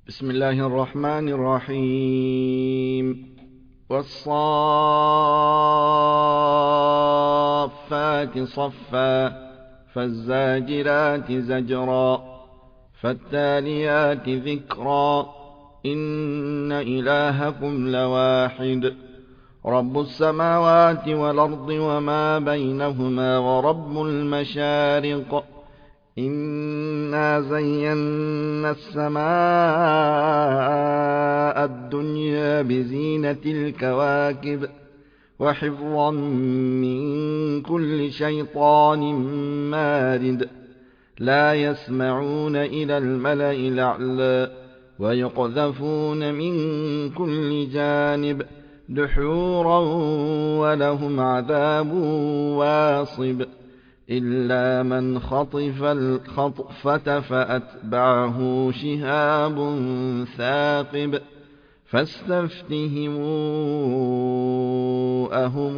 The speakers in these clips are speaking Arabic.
بسم الله الرحمن الرحيم والصافات صفا فالزاجرات زجرا فالتاليات ذكرا إن إلهكم لواحد رب السماوات والأرض وما بينهما ورب المشارق إنا زينا السماء الدنيا بزينة الكواكب وحفظا من كل شيطان مارد لا يسمعون إلى الملأ الأعلى ويقذفون من كل جانب دحورا ولهم عذاب واصب إلا من خطف الخطفة فأتبعه شهاب ثاقب فاستفتهموا أهم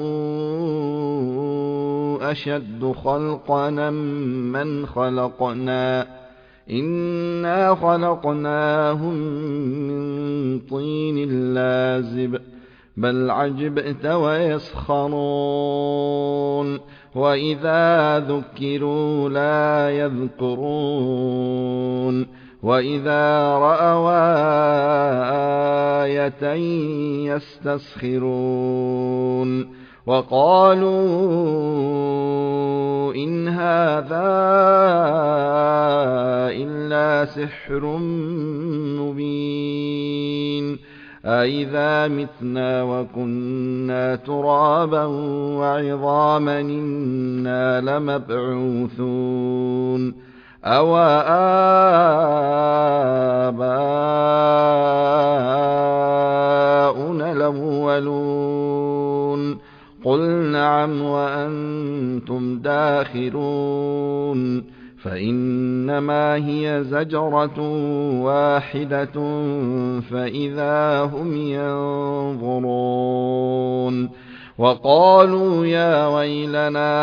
أشد خلقا من خلقنا إنا خلقناهم من طين لازب بل عجبت ويسخرون وإذا ذكروا لا يذكرون وإذا رأوا آية يستسخرون وقالوا إن هذا إلا سحر مبين أإذا متنا وكنا ترابا وعظاما إنا لمبعوثون أو آباؤنا الأولون قل نعم وأنتم داخرون فإنما هي زجرة واحدة فإذا هم ينظرون وقالوا يا ويلنا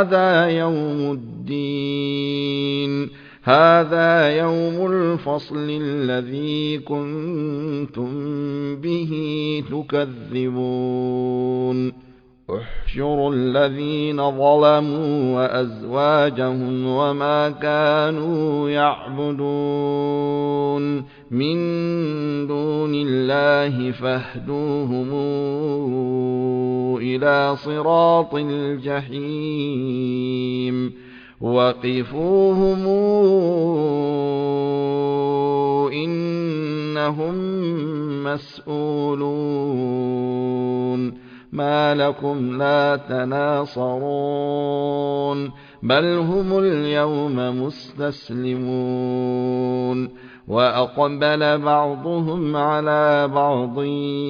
هذا يوم الفصل الذي كنتم به تكذبون احشروا الذين ظلموا وأزواجهم وما كانوا يعبدون من دون الله فاهدوهم إلى صراط الجحيم وقفوهم إنهم مسؤولون ما لكم لا تناصرون بل هم اليوم مستسلمون وأقبل بعضهم على بعض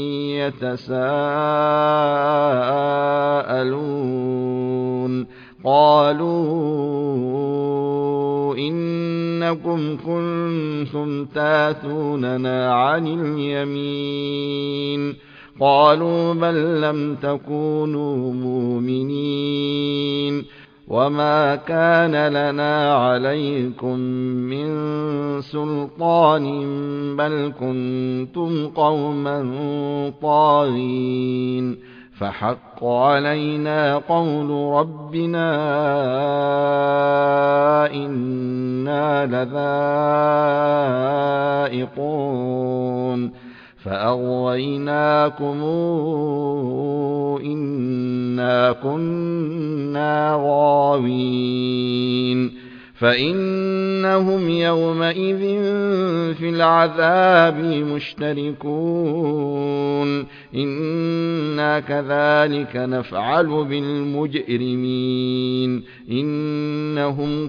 يتساءلون قالوا إنكم كنتم تاتوننا عن اليمين قالوا بل لم تكونوا مؤمنين وما كان لنا عليكم من سلطان بل كنتم قوما طاغين فحق علينا قول ربنا إنا لذائقون فأغويناكم إنا كنا غاوين فإنهم يومئذ في العذاب مشتركون إنا كذلك نفعل بالمجرمين إنهم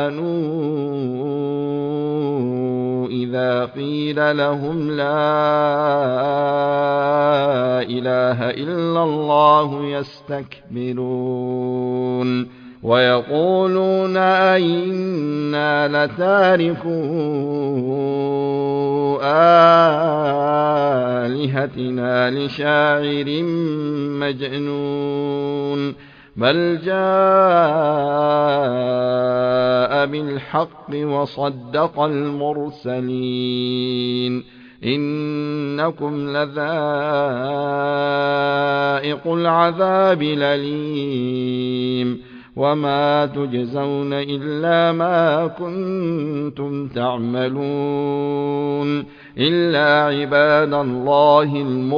كانوا إذا قيل لهم لا إله إلا الله يستكبرون ويقولون أئنا لتاركو آلهتنا لشاعر مجنون بل جاء بالحق وصدق المرسلين إنكم لذائق العذاب الأليم وما تجزون إلا ما كنتم تعملون إلا عباد الله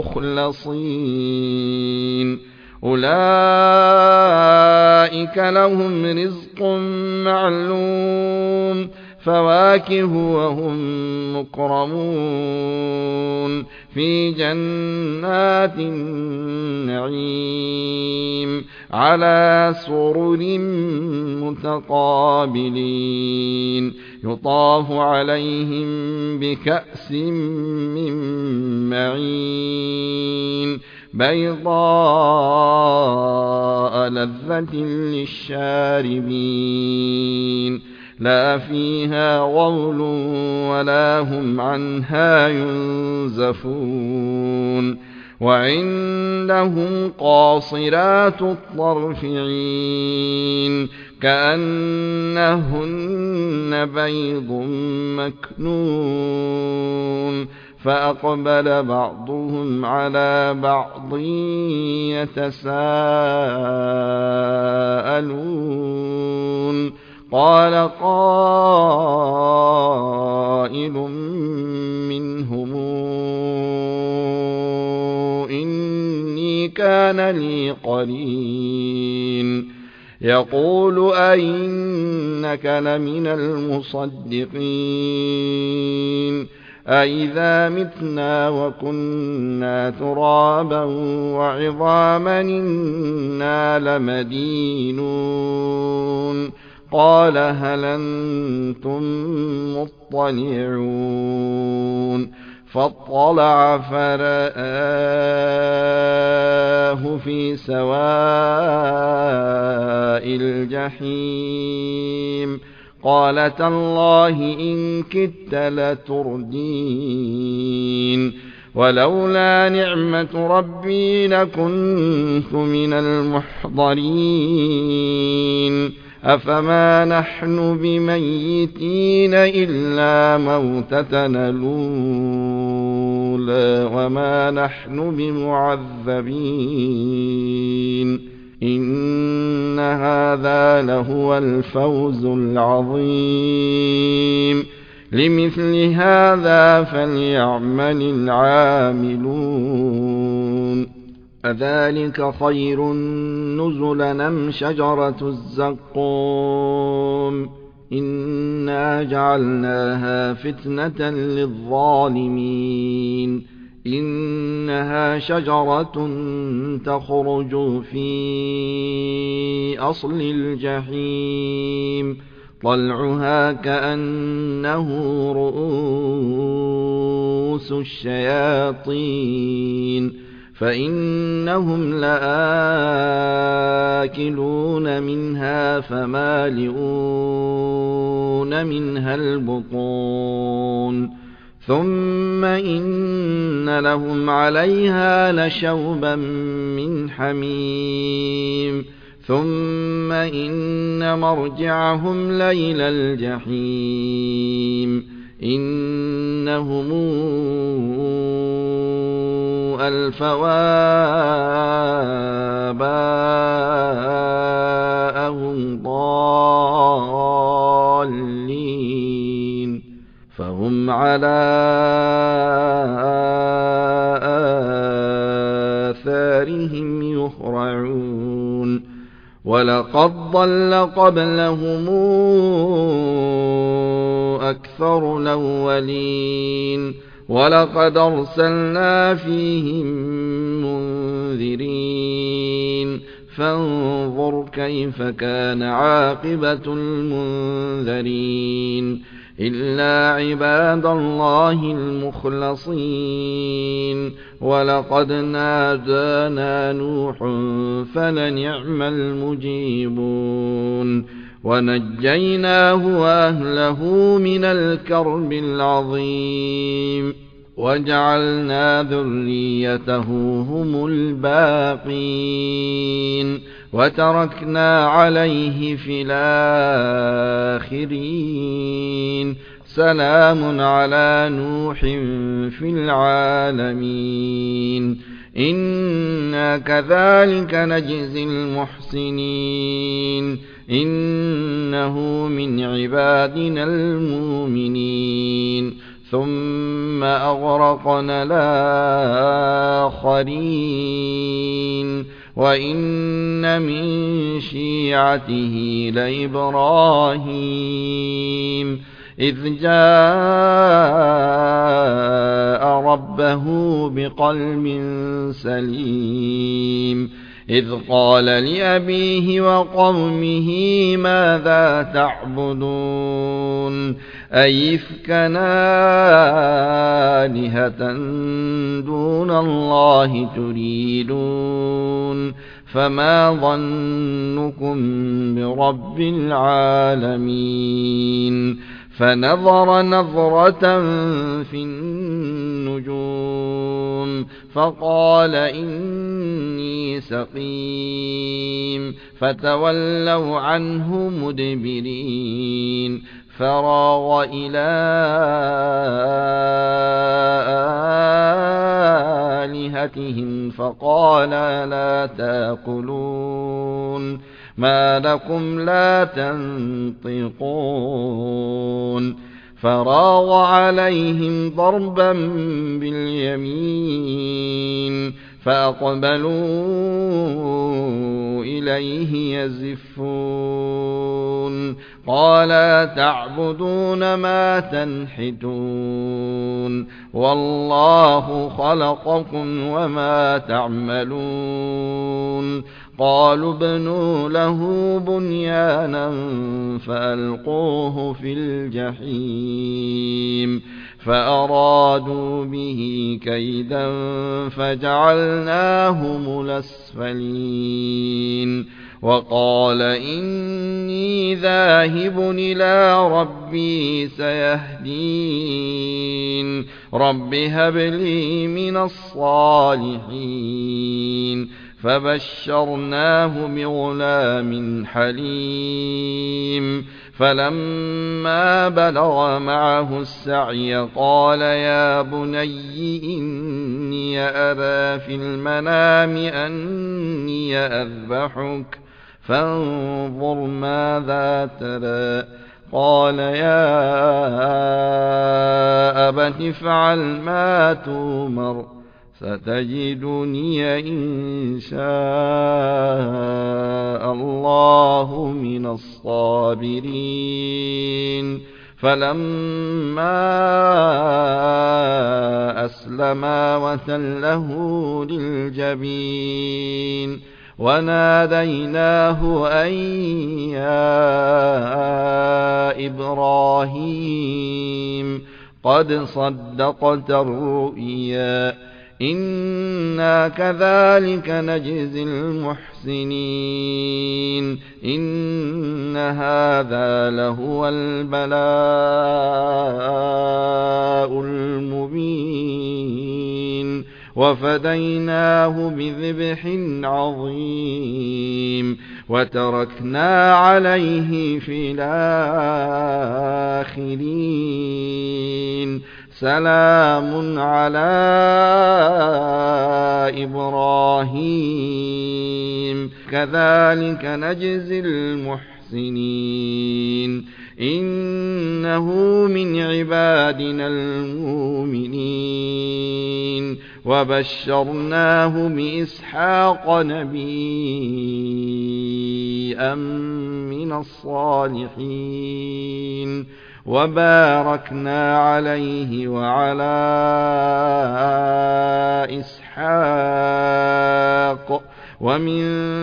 المخلصين أولئك لهم رزق معلوم فواكه وهم مكرمون في جنات النعيم على سرر متقابلين يطاف عليهم بكأس من معين بيضاء لذة للشاربين لا فيها غول ولا هم عنها ينزفون وعندهم قاصرات الطرف عين كأنهن بيض مكنون فأقبل بعضهم على بعض يتساءلون قال قائل منهم إني كان لي قرين يقول أئنك لمن المصدقين أئذا متنا وكنا ترابا وعظاما إنا لمدينون قال هل أنتم مطلعون فاطلع فرآه في سواء الجحيم قال تالله إن كدت لتردين ولولا نعمة ربي لكنت من المحضرين أفما نحن بميتين إلا موتتنا الأولى وما نحن بمعذبين إن هذا لهو الفوز العظيم لمثل هذا فليعمل العاملون أذلك خير نزلا أم شجرة الزقوم إنا جعلناها فتنة للظالمين إنها شجرة تخرج في أصل الجحيم طلعها كأنه رؤوس الشياطين فإنهم لآكلون منها فمالئون منها البطون ثم إن لهم عليها لشوبا من حميم ثم إن مرجعهم لإلى الجحيم إنهم ألفوا آباءهم ضالين فهم على آثارهم يهرعون ولقد ضل قبلهم أكثر الأولين ولقد أرسلنا فيهم منذرين فانظر كيف كان عاقبة المنذرين إلا عباد الله المخلصين ولقد نادانا نوح فلنعم المجيبون ونجيناه وأهله من الكرب العظيم وجعلنا ذريته هم الباقين وتركنا عليه في الآخرين سلام على نوح في العالمين إنا كذلك نجزي المحسنين إنه من عبادنا المؤمنين ثم أغرقنا الآخرين وإن من شيعته لإبراهيم إذ جاء ربه بقلب سليم إذ قال لأبيه وقومه ماذا تعبدون أئفكا آلهة دون الله تريدون فما ظنكم برب العالمين فنظر نظرة في النجوم فقال إني سقيم فتولوا عنه مدبرين فراغ إلى آلهتهم فقال لا تأكلون ما لكم لا تنطقون فراغ عليهم ضربا باليمين فأقبلوا إليه يزفون قال تعبدون ما تنحتون والله خلقكم وما تعملون قالوا ابنوا له بنيانا فألقوه في الجحيم فأرادوا به كيدا فجعلناهم الأسفلين وقال إني ذاهب إلى ربي سيهدين رب هب لي من الصالحين فبشرناه بغلام حليم فلما بلغ معه السعي قال يا بني إني أرى في المنام أني أذبحك فانظر ماذا ترى قال يا أبت افعل ما تؤمر ستجدني إن شاء الله من الصابرين فلما أسلما وتله للجبين وناديناه أن يا إبراهيم قد صدقت الرؤيا إنا كذلك نجزي المحسنين إن هذا لهو البلاء المبين وفديناه بذبح عظيم وتركنا عليه في الآخرين سلام على إبراهيم كذلك نجزي المحسنين إنه من عبادنا المؤمنين وبشرناه بإسحاق نبيا من الصالحين وباركنا عليه وعلى إسحاق ومن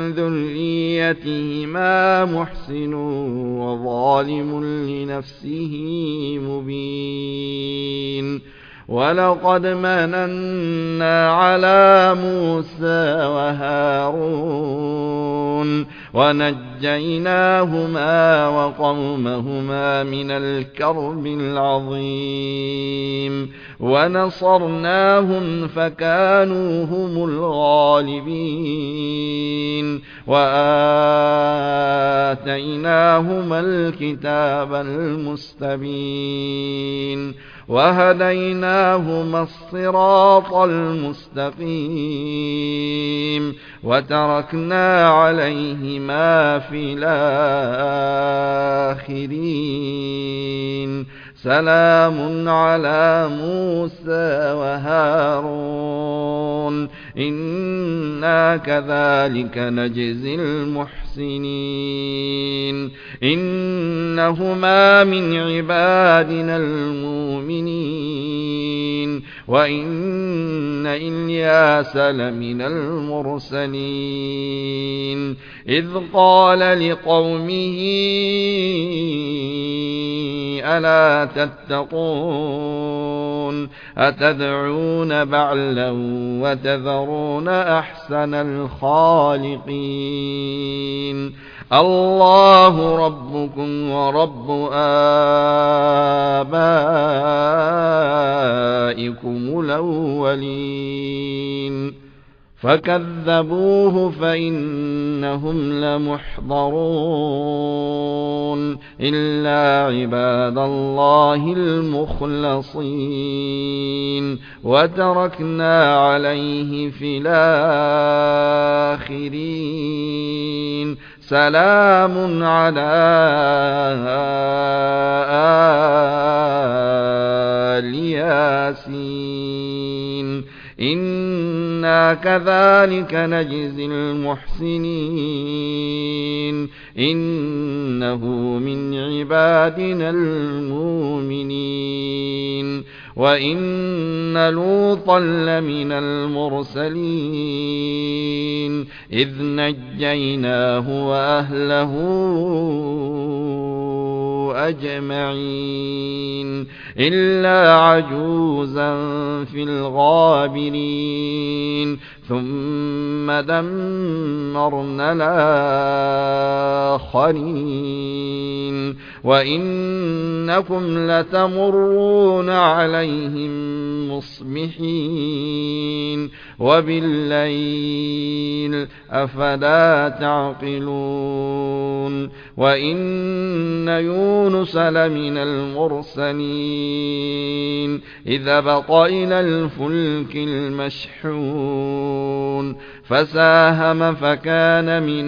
ذريتهما محسن وظالم لنفسه مبين ولقد مننا على موسى وهارون ونجيناهما وقومهما من الكرب العظيم ونصرناهم فكانوا هم الغالبين وآتيناهما الكتاب المستبين وهديناهما الصراط المستقيم وتركنا عليهما في الآخرين سلام على موسى وهارون إنا كذلك نجزي المحسنين إنهما من عبادنا المؤمنين وإن إلياس لمن المرسلين إذ قال لقومه ألا تتقون أتدعون بعلا وتذرون أحسن الخالقين الله ربكم ورب آبائكم الأولين فكذبوه فإنهم لمحضرون إلا عباد الله المخلصين وتركنا عليه في الآخرين سلام على آل ياسين إنا كذلك نجزي المحسنين إنه من عبادنا المؤمنين وإن لوطا لمن المرسلين إذ نجيناه وأهله أجمعين إلا عجوزا في الغابرين ثم دمرنا الآخرين وإنكم لتمرون عليهم مصبحين وبالليل أفلا تعقلون وإن يونس لمن المرسلين إذا أبق إلى الفلك المشحون فساهم فكان من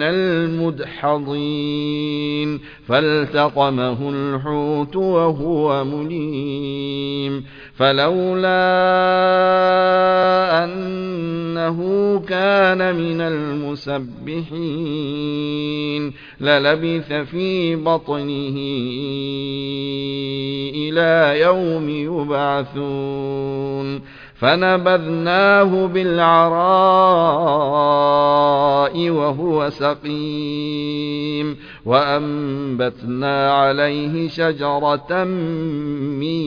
المدحضين فالتقمه الحوت وهو مليم فلولا أنه كان من المسبحين للبث في بطنه إلى يوم يبعثون فنبذناه بالعراء وهو سقيم وأنبتنا عليه شجرة من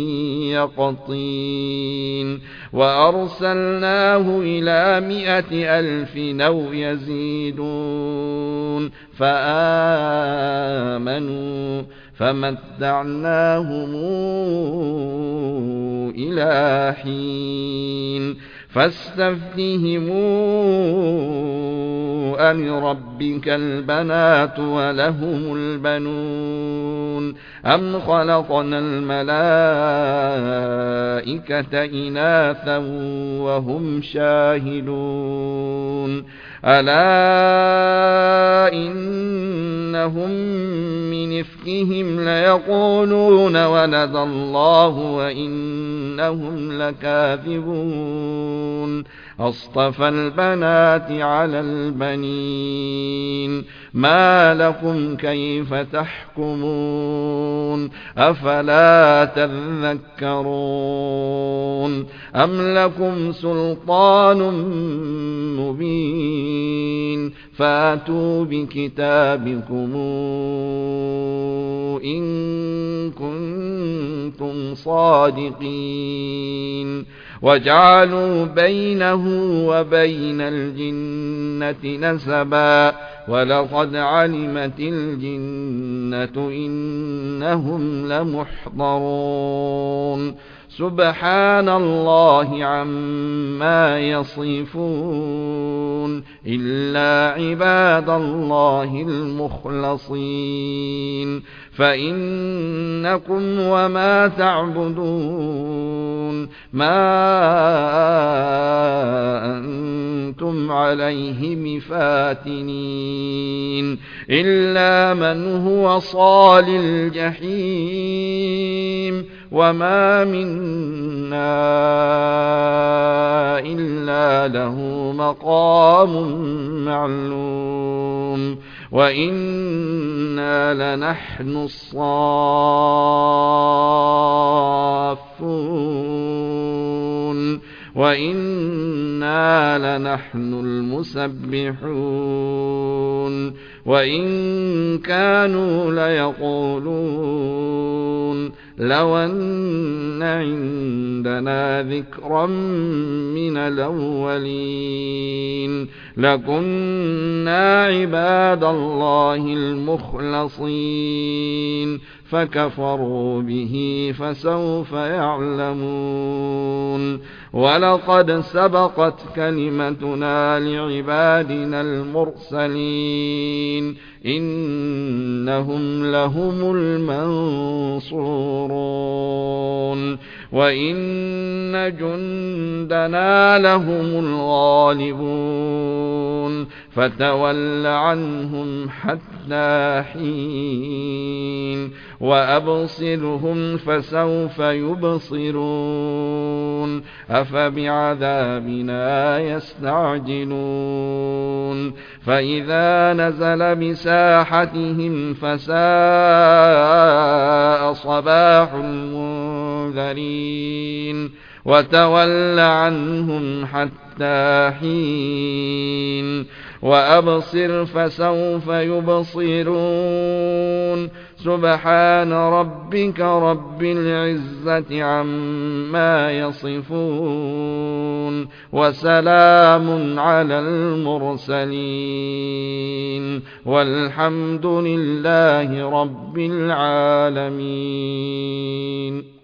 يقطين وأرسلناه إلى 100,000 أو يزيدون فآمنوا فمتعناهم إلى حين فاستفتهموا ألربك البنات ولهم البنون أم خلقنا الملائكة إناثا وهم شاهدون ألا إنهم من إفكهم ليقولون ولد الله وإنهم لكاذبون أصطفى البنات على البنين ما لكم كيف تحكمون أفلا تذكرون أم لكم سلطان مبين فاتوا بكتابكم إن كنتم صادقين وجعلوا بينه وبين الجنة نسبا ولقد علمت الجنة إنهم لمحضرون سبحان الله عما يصفون إلا عباد الله المخلصين فإنكم وما تعبدون ما أنتم عليه بفاتنين إلا من هو صال الجحيم وما منا إلا له مقام معلوم وإنا لنحن الصافون وإنا لنحن المسبحون وإن كانوا ليقولون لو أن عندنا ذكرا من الأولين لكنا عباد الله المخلصين فكفروا به فسوف يعلمون ولقد سبقت كلمتنا لعبادنا المرسلين إنهم لهم المنصورون وإن جندنا لهم الغالبون فتول عنهم حتى حين وأبصرهم فسوف يبصرون أفبعذابنا يستعجلون فإذا نزل بساحتهم فساء صباح المنذرين وتول عنهم حتى حين وأبصر فسوف يبصرون سبحان ربك رب العزة عما يصفون وسلام على المرسلين والحمد لله رب العالمين.